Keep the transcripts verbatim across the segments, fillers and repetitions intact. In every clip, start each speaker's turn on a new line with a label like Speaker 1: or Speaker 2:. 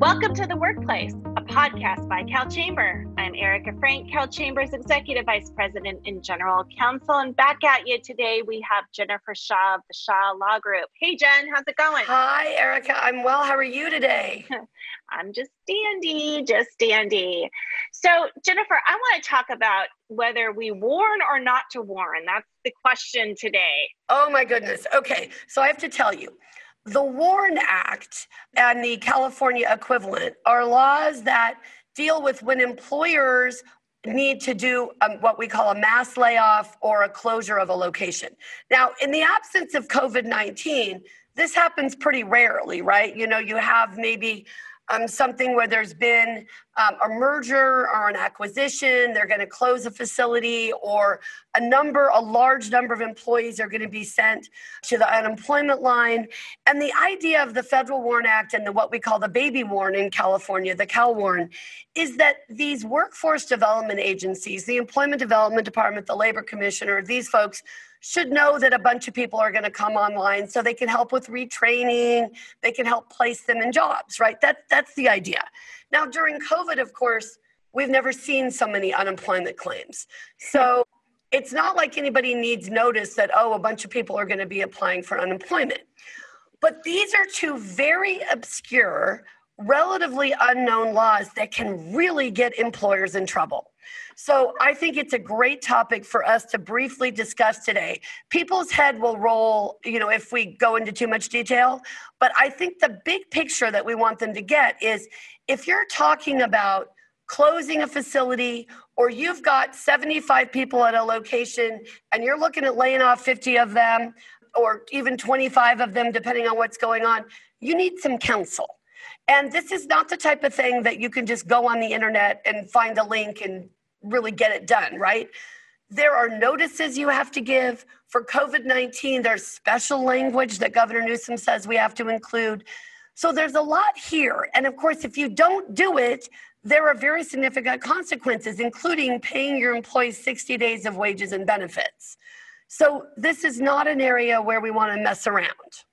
Speaker 1: Welcome to The Workplace, a podcast by Cal Chamber. I'm Erica Frank, Cal Chamber's Executive Vice President and General Counsel. And back at you today, we have Jennifer Shaw of the Shaw Law Group. Hey, Jen, how's it going?
Speaker 2: Hi, Erica. I'm well. How are you today?
Speaker 1: I'm just dandy, just dandy. So, Jennifer, I want to talk about whether we warn or not to warn. That's the question today.
Speaker 2: Oh, my goodness. Okay. So I have to tell you, the WARN Act and the California equivalent are laws that deal with when employers need to do um, what we call a mass layoff or a closure of a location. Now, in the absence of COVID nineteen, this happens pretty rarely, right? You know, you have maybe um, something where there's been um, a merger or an acquisition, they're going to close a facility, or a number, a large number of employees are going to be sent to the unemployment line. And the idea of the Federal WARN Act and the, what we call the baby WARN in California, the CalWARN, is that these workforce development agencies, the Employment Development Department, the Labor Commissioner, these folks should know that a bunch of people are going to come online so they can help with retraining, they can help place them in jobs, right? That, that's the idea. Now, during COVID, of course, we've never seen so many unemployment claims. So it's not like anybody needs notice that, oh, a bunch of people are going to be applying for unemployment. But these are two very obscure, relatively unknown laws that can really get employers in trouble. So I think it's a great topic for us to briefly discuss today. People's head will roll, you know, if we go into too much detail. But I think the big picture that we want them to get is if you're talking about closing a facility, or you've got seventy-five people at a location and you're looking at laying off fifty of them, or even twenty-five of them, depending on what's going on, you need some counsel. And this is not the type of thing that you can just go on the internet and find a link and really get it done, right? There are notices you have to give. For COVID nineteen, there's special language that Governor Newsom says we have to include. So there's a lot here. And of course, if you don't do it, there are very significant consequences, including paying your employees sixty days of wages and benefits. So this is not an area where we want to mess around.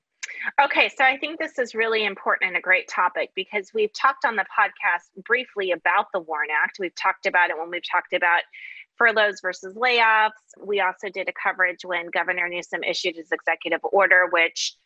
Speaker 1: Okay, so I think this is really important and a great topic because we've talked on the podcast briefly about the WARN Act. We've talked about it when we've talked about furloughs versus layoffs. We also did a coverage when Governor Newsom issued his executive order, which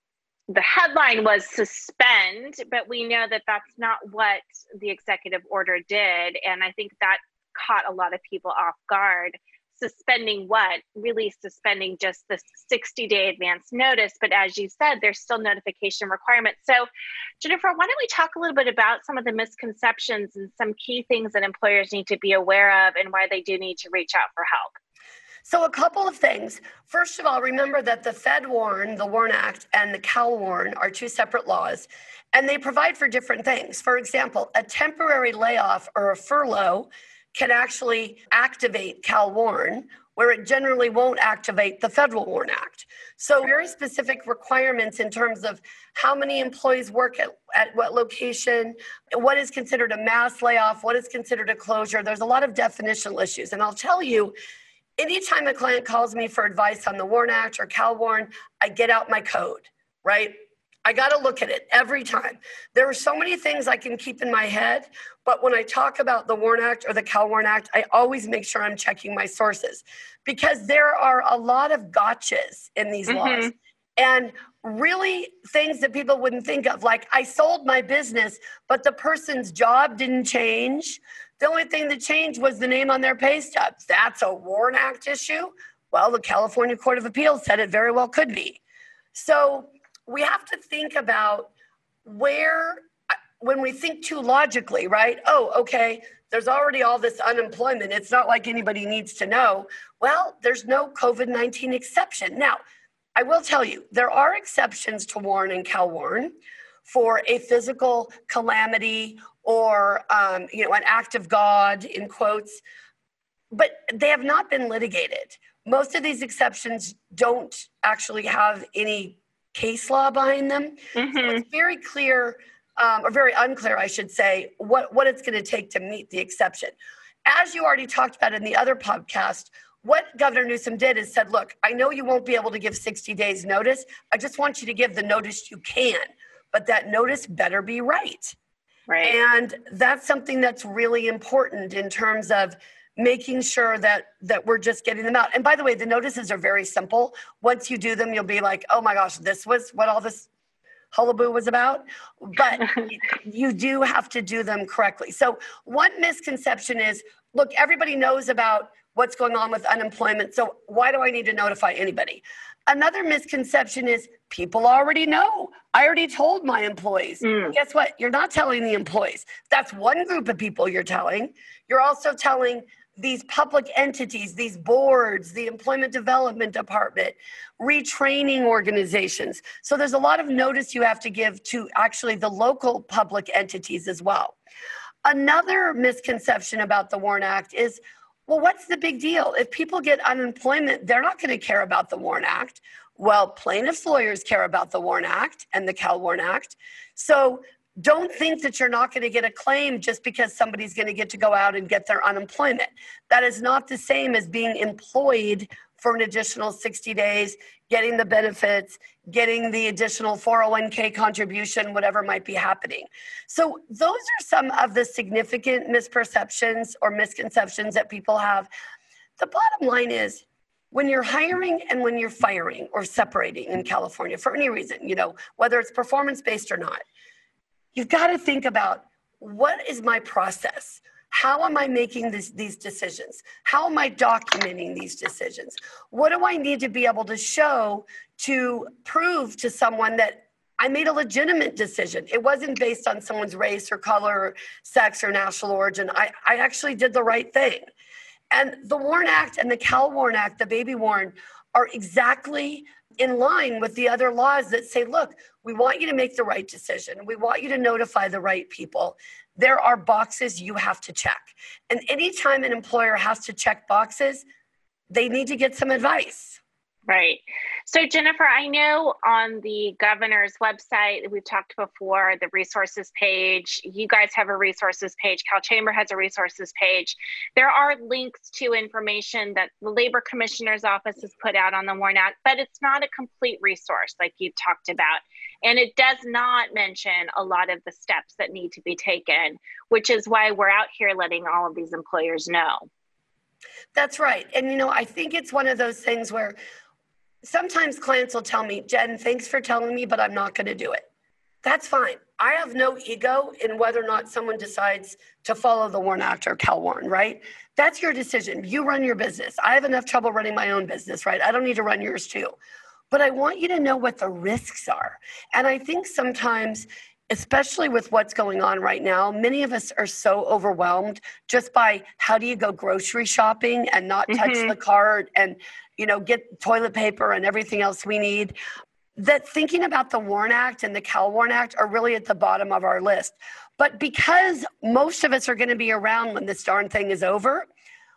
Speaker 1: the headline was suspend, but we know that that's not what the executive order did. And I think that caught a lot of people off guard. Suspending what? Really suspending just the sixty-day advance notice. But as you said, there's still notification requirements. So, Jennifer, why don't we talk a little bit about some of the misconceptions and some key things that employers need to be aware of and why they do need to reach out for help?
Speaker 2: So a couple of things. First of all, remember that the FedWARN, the WARN Act, and the CalWARN are two separate laws, and they provide for different things. For example, a temporary layoff or a furlough can actually activate CalWARN, where it generally won't activate the Federal WARN Act. So very specific requirements in terms of how many employees work at, at what location, what is considered a mass layoff, what is considered a closure. There's a lot of definitional issues. And I'll tell you, anytime a client calls me for advice on the WARN Act or CalWARN, I get out my code, right? I got to look at it every time. There are so many things I can keep in my head, but when I talk about the WARN Act or the CalWARN Act, I always make sure I'm checking my sources because there are a lot of gotchas in these mm-hmm. laws. And really things that people wouldn't think of, like I sold my business, but the person's job didn't change. The only thing that changed was the name on their pay stubs. That's a WARN Act issue? Well, the California Court of Appeals said it very well could be. So we have to think about where, when we think too logically, right? Oh, okay, there's already all this unemployment. It's not like anybody needs to know. Well, there's no COVID nineteen exception. Now, I will tell you, there are exceptions to WARN and CalWARN for a physical calamity or um, you know, an act of God, in quotes, but they have not been litigated. Most of these exceptions don't actually have any case law behind them. Mm-hmm. So it's very clear, um, or very unclear, I should say, what, what it's going to take to meet the exception. As you already talked about in the other podcast, what Governor Newsom did is said, look, I know you won't be able to give sixty days notice. I just want you to give the notice you can, but that notice better be right.
Speaker 1: Right.
Speaker 2: And that's something that's really important in terms of making sure that that we're just getting them out. And by the way, the notices are very simple. Once you do them, you'll be like, oh my gosh, this was what all this hullabaloo was about. But you do have to do them correctly. So one misconception is, look, everybody knows about what's going on with unemployment, so why do I need to notify anybody? Another misconception is people already know. I already told my employees. Mm. Guess what? You're not telling the employees. That's one group of people you're telling. You're also telling these public entities, these boards, the Employment Development Department, retraining organizations. So there's a lot of notice you have to give to actually the local public entities as well. Another misconception about the WARN Act is, well, what's the big deal? If people get unemployment, they're not going to care about the WARN Act. Well, plaintiffs' lawyers care about the WARN Act and the Cal-WARN Act. So don't think that you're not going to get a claim just because somebody's going to get to go out and get their unemployment. That is not the same as being employed for an additional sixty days, getting the benefits, getting the additional four oh one k contribution, whatever might be happening. So those are some of the significant misperceptions or misconceptions that people have. The bottom line is, when you're hiring and when you're firing or separating in California for any reason, you know, whether it's performance-based or not, you've got to think about, what is my process? How am I making this, these decisions? How am I documenting these decisions? What do I need to be able to show to prove to someone that I made a legitimate decision? It wasn't based on someone's race or color or sex or national origin. I, I actually did the right thing. And the WARN Act and the Cal-WARN Act, the baby WARN, are exactly in line with the other laws that say, look, we want you to make the right decision. We want you to notify the right people. There are boxes you have to check. And anytime an employer has to check boxes, they need to get some advice.
Speaker 1: Right. So Jennifer, I know on the governor's website, we've talked before, the resources page, you guys have a resources page, Cal Chamber has a resources page. There are links to information that the Labor Commissioner's Office has put out on the WARN Act, but it's not a complete resource like you've talked about. And it does not mention a lot of the steps that need to be taken, which is why we're out here letting all of these employers know.
Speaker 2: That's right. And, you know, I think it's one of those things where sometimes clients will tell me, Jen, thanks for telling me, but I'm not going to do it. That's fine. I have no ego in whether or not someone decides to follow the WARN Act or Cal-WARN, right? That's your decision. You run your business. I have enough trouble running my own business, right? I don't need to run yours too. But I want you to know what the risks are. And I think sometimes, especially with what's going on right now, many of us are so overwhelmed just by how do you go grocery shopping and not touch mm-hmm. the cart and, you know, get toilet paper and everything else we need, that thinking about the WARN Act and the Cal-WARN Act are really at the bottom of our list. But because most of us are going to be around when this darn thing is over,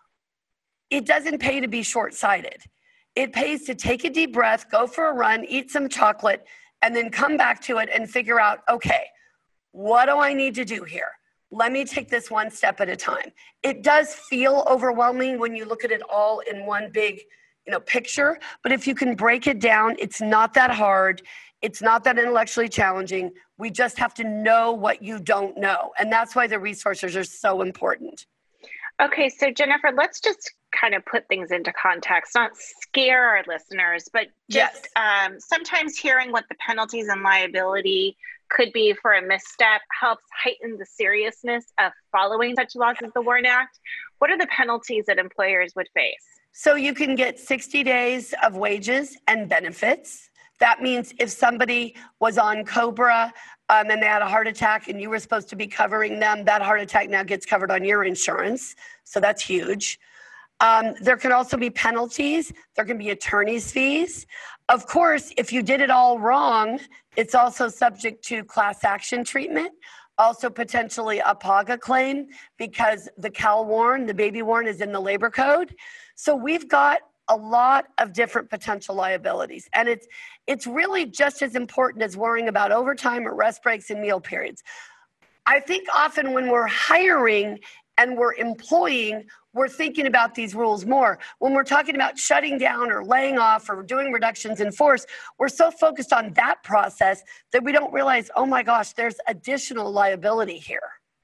Speaker 2: it doesn't pay to be short-sighted. It pays to take a deep breath, go for a run, eat some chocolate, and then come back to it and figure out, okay, what do I need to do here? Let me take this one step at a time. It does feel overwhelming when you look at it all in one big, you know, picture, but if you can break it down, it's not that hard. It's not that intellectually challenging. We just have to know what you don't know. And that's why the resources are so important.
Speaker 1: Okay, so Jennifer, let's just kind of put things into context, not scare our listeners, but just yes. um, sometimes hearing what the penalties and liability could be for a misstep helps heighten the seriousness of following such laws as the WARN Act. What are the penalties that employers would face?
Speaker 2: So you can get sixty days of wages and benefits. That means if somebody was on COBRA um, and they had a heart attack and you were supposed to be covering them, that heart attack now gets covered on your insurance. So that's huge. Um, there can also be penalties. There can be attorney's fees. Of course, if you did it all wrong, it's also subject to class action treatment, also potentially a PAGA claim because the Cal-WARN, the baby WARN, is in the labor code. So we've got a lot of different potential liabilities. And it's it's really just as important as worrying about overtime or rest breaks and meal periods. I think often when we're hiring and we're employing, we're thinking about these rules more. When we're talking about shutting down or laying off or doing reductions in force, we're so focused on that process that we don't realize, oh my gosh, there's additional liability here.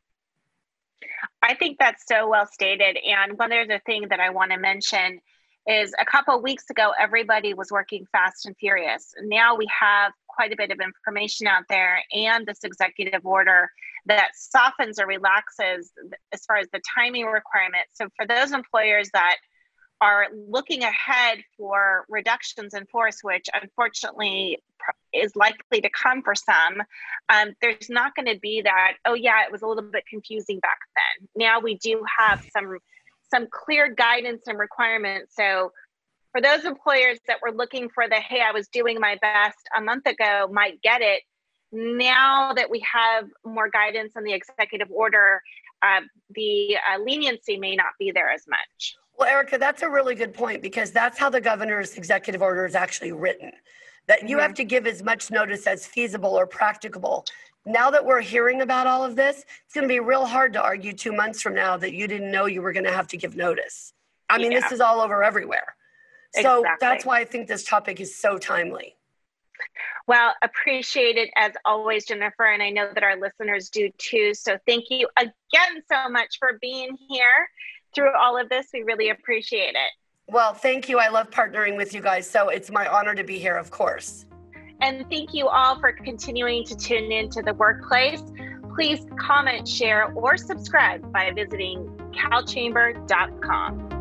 Speaker 1: I think that's so well stated. And one other thing that I want to mention is a couple of weeks ago, everybody was working fast and furious. Now we have quite a bit of information out there and this executive order that softens or relaxes as far as the timing requirement. So for those employers that are looking ahead for reductions in force, which unfortunately is likely to come for some, um, there's not going to be that, oh yeah, it was a little bit confusing back then. Now we do have some some clear guidance and requirements. So for those employers that were looking for the, hey, I was doing my best a month ago, might get it. Now that we have more guidance in the executive order, uh, the uh, leniency may not be there as much.
Speaker 2: Well, Erica, that's a really good point, because that's how the governor's executive order is actually written, that you mm-hmm. have to give as much notice as feasible or practicable. Now that we're hearing about all of this, it's going to be real hard to argue two months from now that you didn't know you were going to have to give notice. I mean, yeah. This is all over everywhere. So exactly. That's why I think this topic is so timely.
Speaker 1: Well, appreciate it as always, Jennifer, and I know that our listeners do too. So thank you again so much for being here through all of this. We really appreciate it.
Speaker 2: Well, thank you. I love partnering with you guys. So it's my honor to be here, of course.
Speaker 1: And thank you all for continuing to tune into The Workplace. Please comment, share, or subscribe by visiting cal chamber dot com.